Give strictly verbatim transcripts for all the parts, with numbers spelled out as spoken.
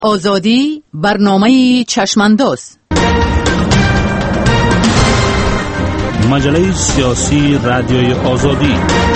آزادی برنامه چشمانداز. مجله سیاسی رادیوی آزادی.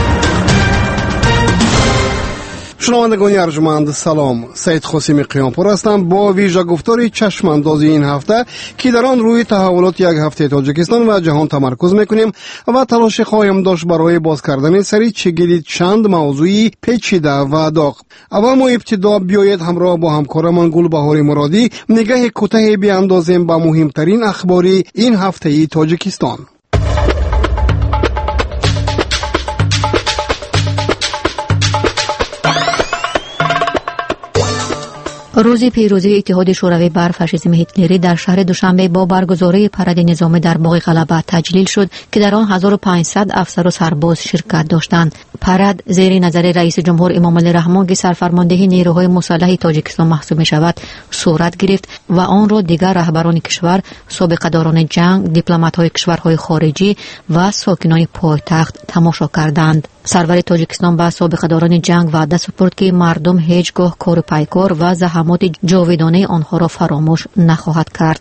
شنوندگان ارجمند سلام، سید خاسم قیامپور هستم با ویژه گفتار چشماندازی این هفته که در آن روی تحولات یک هفته تاجیکستان و جهان تمرکز میکنیم و تلاش خواهیم داشت برای باز کردن سری چگیلی چند موضوعی پیچیده و داغ. اول ما ابتدا بیایید همراه با همکارمان گلبهار مرادی نگاه کوتاهی بیاندازیم به مهمترین اخباری این هفته تاجیکستان. روز پیروزی اتحاد شوروی بر فاشیسم هیتلری در شهر دوشنبه با برگزاری پرد نظامی در باغ غلبه تجلیل شد که در آن هزار و پانصد افسر و سرباز شرکت داشتند. پرد زیر نظر رئیس جمهور امام علی رحمان که سرفرمانده نیروهای مسلح تاجیکستان محسوب می شود صورت گرفت و آن را دیگر رهبران کشور، سابقه‌داران جنگ، دیپلمات‌های کشورهای خارجی و ساکنان پایتخت تماشا کردند. سرور تاجیکستان با سابقه‌داران جنگ وعده سپرد که مردم هیچگاه کار پیکار و زحمات جاودانه آنها را فراموش نخواهد کرد.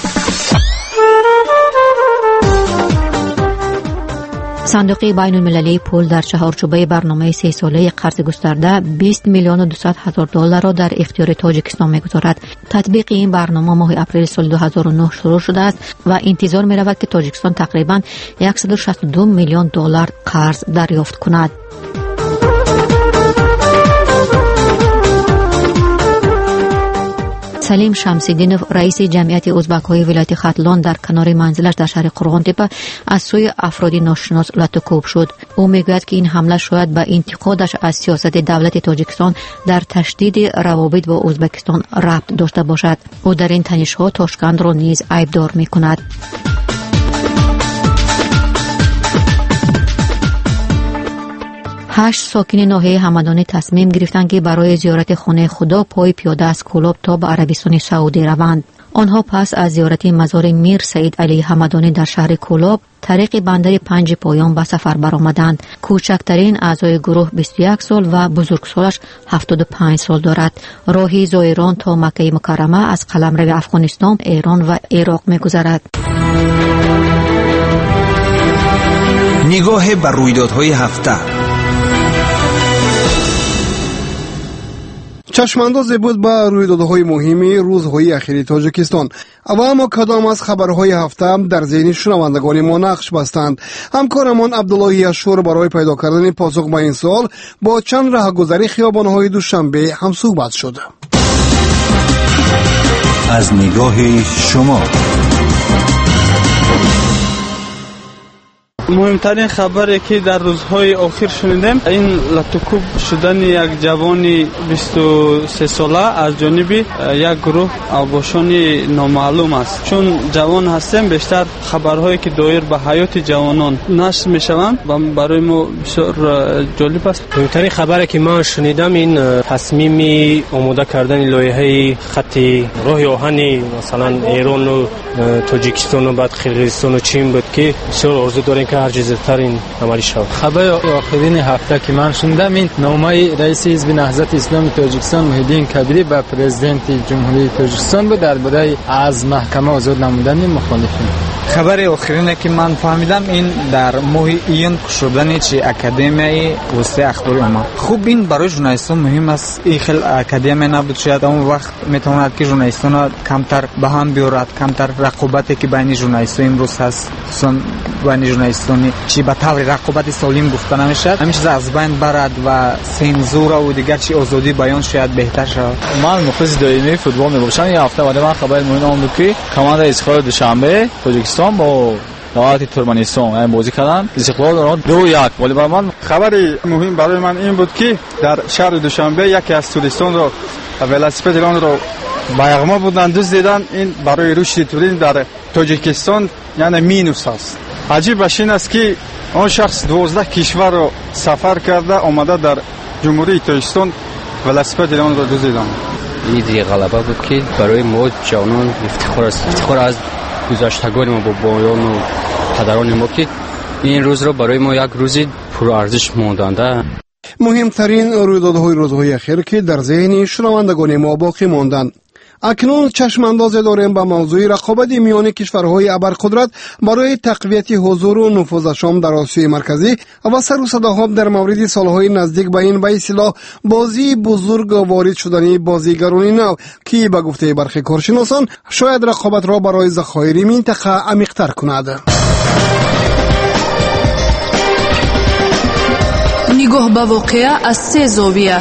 صندوق بین المللی پول در چهارچوبه برنامه سه ساله قرض گسترده بیست میلیون و دویست هزار دلار را در اختیار تاجیکستان می‌گذارد. تطبیق این برنامه ماه اپریل سال دو هزار و نه شروع شده است و انتظار می‌رود که تاجیکستان تقریباً صد و شصت و دو میلیون دلار قرض دریافت کند. سلیم شمس‌الدینوف رئیس جمعیت ازبک‌های ولایت ختلان در کنار منزلش در شهر قرغان‌تپه از سوی افرادی ناشناس لطوکوب شد. او میگوید که این حمله شاید به انتقادش از سیاست دولت تاجیکستان در تشدید روابط با ازبکستان ربط داشته باشد. او در این تنش‌ها تاشکند را نیز عیبدار می‌کند. هشت ساکن ناحیه همدانی تصمیم گرفتند که برای زیارت خانه خدا پای پیاده از کولاب تا به عربستان سعودی روند. آنها پس از زیارت مزار میر سید علی همدانی در شهر کولاب طریق بندر پنج پایان به سفر برآمدند. کوچکترین اعضای گروه بیست و یک سال و بزرگسالش هفتاد و پنج سال دارد. راهی زائران تا مکه مکرمه از قلمرو افغانستان، ایران و عراق می‌گذرد. نگاه بر رویدادهای هفته. چشمانداز بود به رویدادهای مهمی روزهای اخیر تاجیکستان. اما ما کدام از خبرهای هفته در ذهن شنوندگان ما نقش بستند؟ همکارمان عبداللهی اشور برای پیدا کردن پاسخ به این سوال با چند راهگذری خیابان‌های دوشنبه هم صحبت شد. از نگاه شما مهمترین خبری که در روزهای آخر شنیدیم این لطوکوب شدن یک جوان بیست و سه ساله از جانب یک گروه اوباشان نامعلوم است. چون جوان هستیم بیشتر خبرهایی که دایر به حیات جوانان نشر میشوند و برای ما بسیار جالب است. مهمترین خبری که من شنیدم این تصمیم آماده کردن لایحه خط راه آهن مثلا ایران و تاجیکستان و بعد قرقیزستان و چین بود که بسیار آرزو داریم که هر چیزتر این عملی شود. خبر آخرین هفته که من شنیدم این نامه رئیس حزب نهضت اسلامی تاجیکستان محیدین کبیری به پرزیدنت جمهوری تاجیکستان بود درباره از محکمه آزاد نمودن مخالفین. خبر آخرینه که من فهمیدم این در ماه ایون شدن چه اکادمی وسط اخباری اومد. خوب این برای ژورنالیستان مهم است. این خیلی اکادمی نبود شاید اون وقت میتواند که ژورنالیستان کمتر به هم بیارد، کمتر رقابتی که بین ژورنالیستان امروز هست خصوصا بین ژورنالیستان چی به طور رقابت سالم گفته نمیشه همین چیز از بین برد و سنزور و دیگر چی آزادی بیان شاید بهتر شود. من مخلص دائمی فوتبال میباشم. این هفته بعد من خبر مهم آن بود که کماند استقلال دوشنبه تاجیکستان با دولت ترکمنستان این بازی کردن. استقلال دارد دو یک. ولی برای من خبری مهم برای من این بود که در شهر دوشنبه یکی از توریستان رو ولاسپد ایران رو با یغما بودن دوست دیدن. این برای رشد توریسم در تاجیکستان یعنی مینوس است. عجیب این است که آن شخص دوازده کشور رو سفر کرده آمده در جمهوری تاجیکستان ولاسپد ایران رو دوست دیدن. این دیگه غلبه بود که برای ما جوانان افتخار است. افتخار از گذشتگان ما با بایان و پدران ما که این روز رو برای ما یک روزی پرارزش ماندنده. مهمترین رویدادهای روزهای اخیر که در ذهن شنوندگان ما باقی ماندند. اکنون چشم اندازی داریم به موضوع رقابت میان کشورهای ابرقدرت برای تقویت حضور و نفوذشان در آسیای مرکزی و سر و صداها در مورد سالهای نزدیک به این به اصطلاح بازی بزرگ وارد شدن بازیگران نو که به گفته برخی کارشناسان شاید رقابت را برای ذخایر منطقه عمیق‌تر کند. نگاه به واقعه از سه زاویه.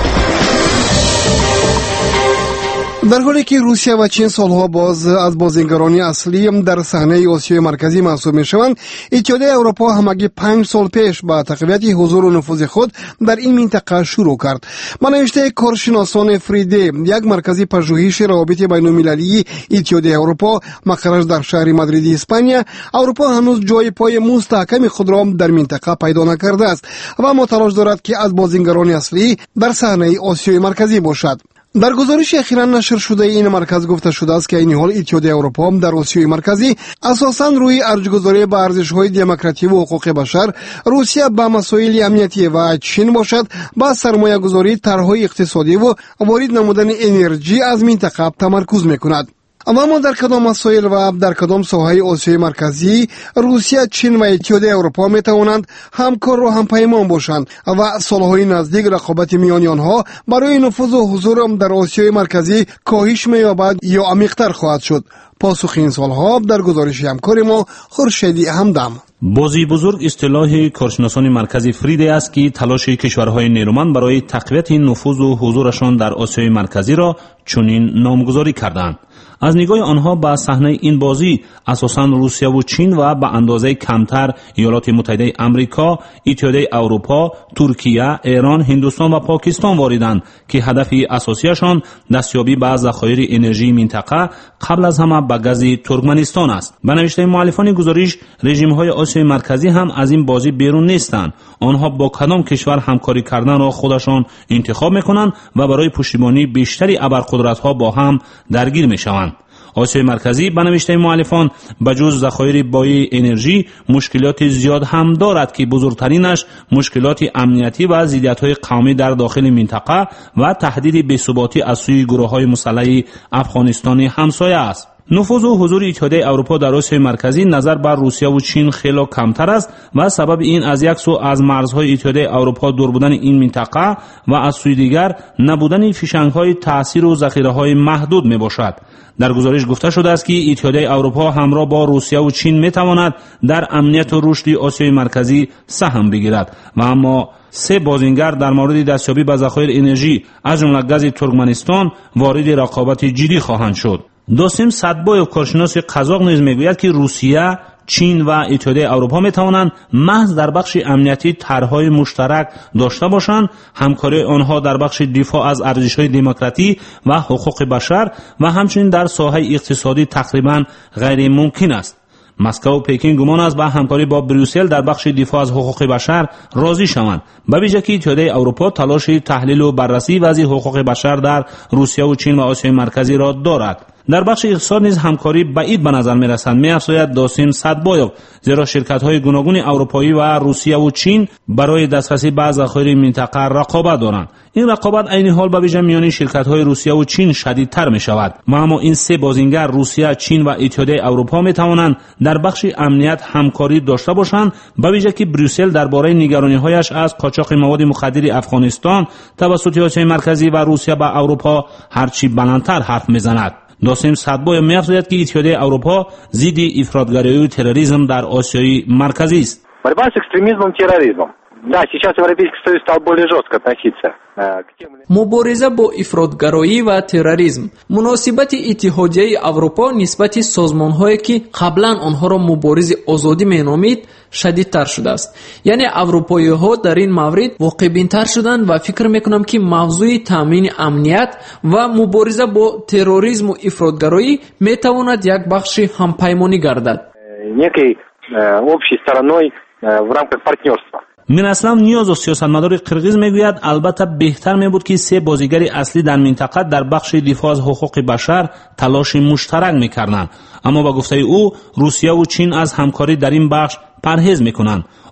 در حالی که روسیه و چین سالها باز از بازیگران اصلی در صحنه آسیای مرکزی محسوب میشوند، اتحادیه اروپا همگی پنج سال پیش با تقویت حضور و نفوذ خود در این منطقه شروع کرد. با نوشته کارشناسان فریده، یک مرکزی پژوهش روابط بین المللی اتحادیه اروپا مقرش در شهر مادرید اسپانیا، اروپا هنوز جای پای مستحکم خود را در منطقه پیدا نکرده است و متلاش دارد که از بازیگران اصلی در صحنه آسیای مرکزی باشد. در گزارش اخیراً نشر شده این مرکز گفته شده است که این حال اتحادیه اروپا در آسیای مرکزی اساساً روی ارجگذاری به ارزش‌های دموکراسی و حقوق بشر، روسیه به مسائل امنیتی و چین باشد با سرمایه‌گذاری، طرح‌های اقتصادی و وارد نمودن انرژی از منطقه تمرکز می‌کند. اما در کدام مسائل و در کدام ساحه آسیای مرکزی روسیه، چین و اتحادیه اروپا می توانند همکار و همپیمان باشند و سالهای نزدیک رقابت میان آنها برای نفوذ و حضور در آسیای مرکزی کاهش می‌یابد یا عمیق‌تر خواهد شد؟ پاسخ این سالها در گزارش همکار ما خورشیدی همدم. بازی بزرگ اصطلاح کارشناسان مرکزی فریده است که تلاش کشورهای نیرومند برای تقویت نفوذ و حضورشان در آسیای مرکزی را چنین نامگذاری کردند. از نگاه آنها به صحنه این بازی اساساً روسیه و چین و به اندازه کمتر ایالات متحده آمریکا، اتحادیه اروپا، ترکیه، ایران، هندوستان و پاکستان واردند که هدف اساسیشان دستیابی به ذخایر انرژی منطقه قبل از همه به گاز ترکمنستان است. به نوشته مؤلفان گزارش، رژیم‌های آسیای مرکزی هم از این بازی بیرون نیستند. آنها با کدام کشور همکاری کردن را خودشان انتخاب می‌کنند و برای پشتیبانی بیشتری ابرقدرت‌ها با هم درگیر می‌شوند. آسیای مرکزی به نوشته مؤلفان بجز ذخایر بای انرژی مشکلات زیاد هم دارد که بزرگترینش مشکلات امنیتی و ضدیت‌های قومی در داخل منطقه و تهدید بی‌ثباتی از سوی گروه‌های مسلح افغانستانی همسایه است. نفوذ و حضور اتحادیه اروپا در آسیای مرکزی نظر بر روسیه و چین خیلی کمتر است و سبب این از یک سو از مرزهای اتحادیه اروپا دور بودن این منطقه و از سوی دیگر نبودن فیشنگ‌های تأثیر و ذخیره‌های محدود میباشد. در گزارش گفته شده است که اتحادیه اروپا همراه با روسیه و چین میتواند در امنیت و رشد آسیای مرکزی سهم بگیرد و اما سه بازیگر در مورد دستیابی به ذخایر انرژی از جمله گاز ترکمنستان وارد رقابت جدی خواهند شد. دوستیم صدبایوف کارشناس قزاق نیز میگوید که روسیه، چین و اتحادیه اروپا می توانند محض در بخش امنیتی طرح‌های مشترک داشته باشند. همکاری آنها در بخش دفاع از ارزش‌های دموکراسی و حقوق بشر و همچنین در ساحه اقتصادی تقریباً غیر ممکن است. مسکو و پکین گمان است با همکاری با بروسل در بخش دفاع از حقوق بشر راضی شوند. به ویژه که اتحادیه اروپا تلاش تحلیل و بررسی وضع حقوق بشر در روسیه و چین و آسیای مرکزی را دارد. در بخش اقتصاد نیز همکاری بعید به نظر می رسد، می افزاید داسیم صدبایوف، زیرا شرکت های گوناگون اروپایی و روسیه و چین برای دسترسی به ذخایر منطقه رقابت دارند. این رقابت عین حال به ویژه میان شرکت های روسیه و چین شدیدتر می شود. اما این سه بازیگر روسیه، چین و اتحادیه اروپا می توانند در بخش امنیت همکاری داشته باشند، به ویژه که بروسل درباره نگرانی هایش از قاچاق مواد مخدر افغانستان توسط آسیای مرکزی و روسیه به اروپا هرچی بلندتر حرف میزند. داسیم صدبایوف می‌افزاید که اتحادیه اروپا ضد افراطگرایی و تروریسم در آسیای مرکزی است. борьба с экстремизмом и терроризмом. Да, сейчас Европейский Союз стал более жестко относиться к тем. مبارزه با افراطگرایی و تروریسم. مناسبت اتحادیه اروپا نسبت سازمان‌هایی که قبلا آنها را مبارز آزادی می‌نامید شدیدتر شده است. یعنی اروپایی‌ها در این مورد واقع‌بین‌تر شدند و فکر می‌کنم که موضوع تامین امنیت و مبارزه با تروریسم و افراطگرایی می‌تواند یک بخش همپیمانی گردد. некой общей стороной в рамках партнерства. من اسلام نیاز و سیاستمدار قرقیز میگوید البته بهتر میبود که سه بازیگر اصلی در منطقه در بخش دفاع از حقوق بشر تلاش مشترک میکردند، اما با گفته او روسیه و چین از همکاری در این بخش پرهیز میکنند.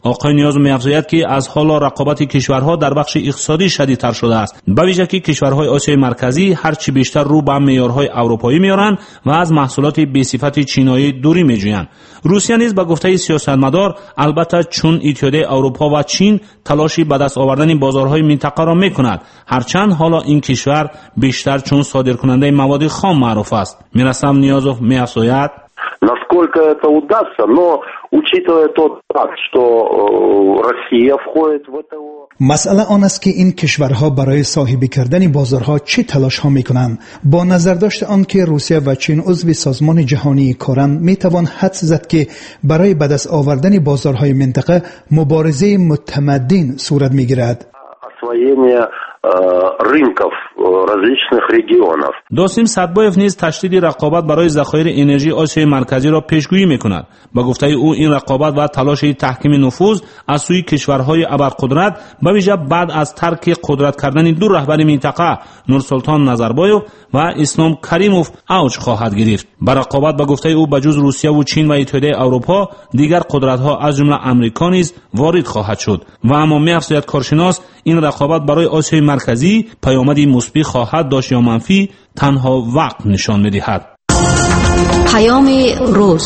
آقای نیازوف می‌افزاید که از حالا رقابت کشورها در بخش اقتصادی شدیدتر شده است، به ویژه که کشورهای آسیای مرکزی هرچی بیشتر رو به معیارهای اروپایی می‌آورند و از محصولات بی‌صفت چینایی دوری می‌جویند. روسیه نیز به گفته سیاستمدار البته چون اتحادیه اروپا و چین تلاشی به دست آوردن بازارهای منطقه را می‌کند، هرچند حالا این کشور بیشتر چون صادرکننده مواد خام معروف است. میرسم نیازوف می‌افزاید насколько это удастся, но учитывая тот факт, что Россия входит в это. مسئله آن است که این کشورها برای صاحبی کردن بازارها چه تلاش ها می کنند. با نظر داشت آن که روسیه و چین عضو سازمان جهانی کارند، می توان حدس زد که برای به دست آوردن بازارهای منطقه مبارزه متمدن صورت می گیرد. рынков различных регионов. دوستیم صدبایف نیز تشدید رقابت برای ذخایر انرژی آسیای مرکزی را پیشگویی می‌کند. با گفته او این رقابت و تلاش تحکیم نفوذ از سوی کشورهای ابرقدرت به ویژه بعد از ترک قدرت کردن دو رهبر منطقه نورسلطان نظربایف و اسلام کریموف اوج خواهد گرفت. با رقابت با گفته او بجز روسیه و چین و اتحادیه اروپا دیگر قدرت‌ها از جمله آمریکا نیز وارد خواهد شد. و اما می‌افزاید کارشناس این رقابت برای آسیای مرکزی پیامدی مثبت خواهد داشت یا منفی تنها وقت نشان می‌دهد. پیام روز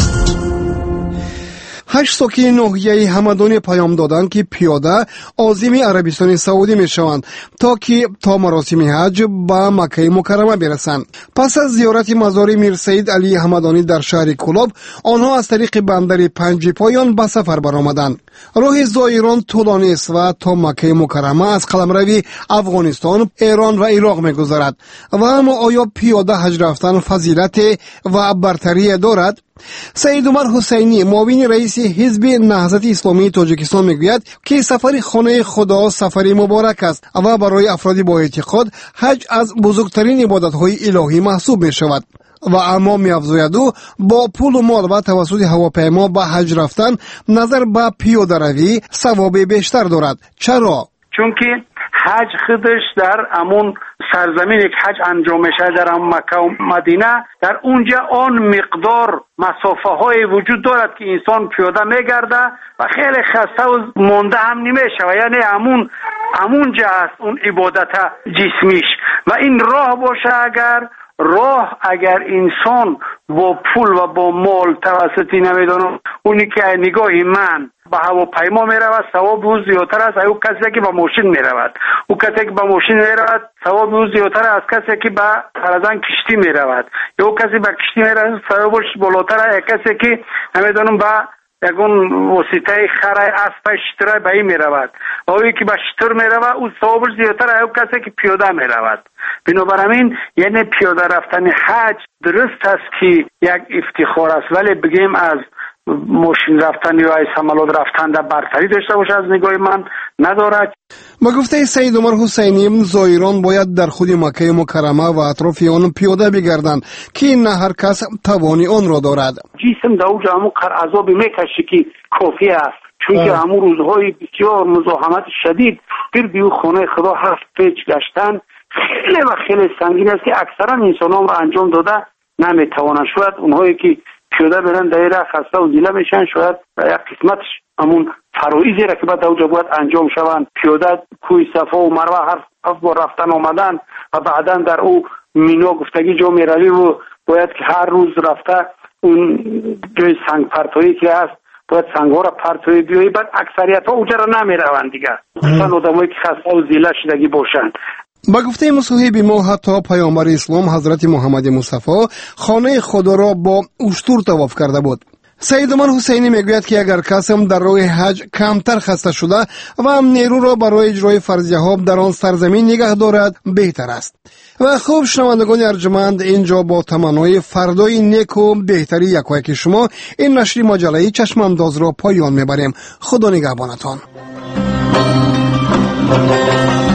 هشت ساکن ناحیه همدان پیام دادند که پیاده عازم عربستان سعودی می شوند تا که تا مراسم حج به مکه مکرمه برسند. پس از زیارت مزار میر سید علی همدانی در شهر کلاب، آنها از طریق بندر پنج پایان به سفر برآمدند. راه زائران طولانی است و تا مکه مکرمه از قلمرو افغانستان، ایران و عراق می‌گذرد. و اما آیا پیاده حج رفتن فضیلت و برتری دارد؟ سید عمر حسینی معاون رئیس حزب نهضت اسلامی تاجیکستان میگوید که سفر خانه خدا سفری مبارک است و برای افراد با اعتقاد حج از بزرگترین عبادت‌های الهی محسوب می شود. و اما می‌افزاید او با پول و مال و توسط هواپیما به حج رفتن نظر به پیاده روی ثواب بیشتر دارد. چرا؟ چون که حج خودش در امون سرزمینی که حج انجام میشه در مکه و مدینه، در اونجا آن مقدار مسافه های وجود دارد که انسان پیاده میگرده و خیلی خسته و مانده هم نمیشه و یعنی امون امونجا است اون عبادت جسمیش. و این راه باشه، اگر راه اگر انسان با پول و با مال توسطی نمیدونم اونی که نگاه من به هواپیما میرود ثواب او زیادتر است از او کسی که با ماشین میرود. او کسی که با ماشین میرود ثواب او زیادتر از کسی که با فرضاً کشتی میرود. یا او کسی با کشتی میرود ثوابش بالاتر از کسی که نمیدونم با یکون وسیله خرای اسب شتر به این میرود. اوی که با شتر میرود او ثوابش زیادتر از او کسی که پیاده میرود. بنابراین یعنی پیاده رفتن حج درست است که یک افتخار است، ولی بگیم از ماشین رفتن یا از حملات رفتن در برتری داشته باشه از نگاه من ندارد. با گفته سید عمر حسینی زائران باید در خود مکه مکرمه و اطراف آن پیاده بگردند که نه هر کس توانی آن را دارد. جسم در اوج همون قر عذابی میکشه که کافی است، چون که همون روزهای بسیار مزاحمت شدید گرد او خانه خدا هفت پیچ گشتن خیلی و خیلی سنگین است که اکثرا انسان هم را انجام داده نمیتوانند. شاید اونهایی که پیاده برن دایره خسته و زیله میشن، شاید یک قسمتش همون فرایضی را که بعد اوجا باید انجام شوند، پیاده کوی صفا و مروه هر بار رفتن آمدن و بعدا در او مینا گفتگی جا میروی و باید که هر روز رفته اون جای سنگ پرتایی که هست باید سنگ ها را پرتایی بیایی، بعد اکثریت ها اوجا را نمیروند دیگر، مثلا آدمایی که خسته و زیله شدگی باشند. با گفته مصاحب ما حتی پیامبر اسلام حضرت محمد مصطفی خانه خدا را با اشتر طواف کرده بود. سید عمر حسینی میگوید که اگر کسی در راه حج کمتر خسته شده و هم نیرو را برای اجرای فرضیه ها در آن سرزمین نگه دارد بهتر است. و خوب شنوندگان ارجمند، اینجا با تمنای فردای نیک و بهتری یکایک شما این نشر مجله چشم انداز را پایان میبریم. خدا نگهبانتان.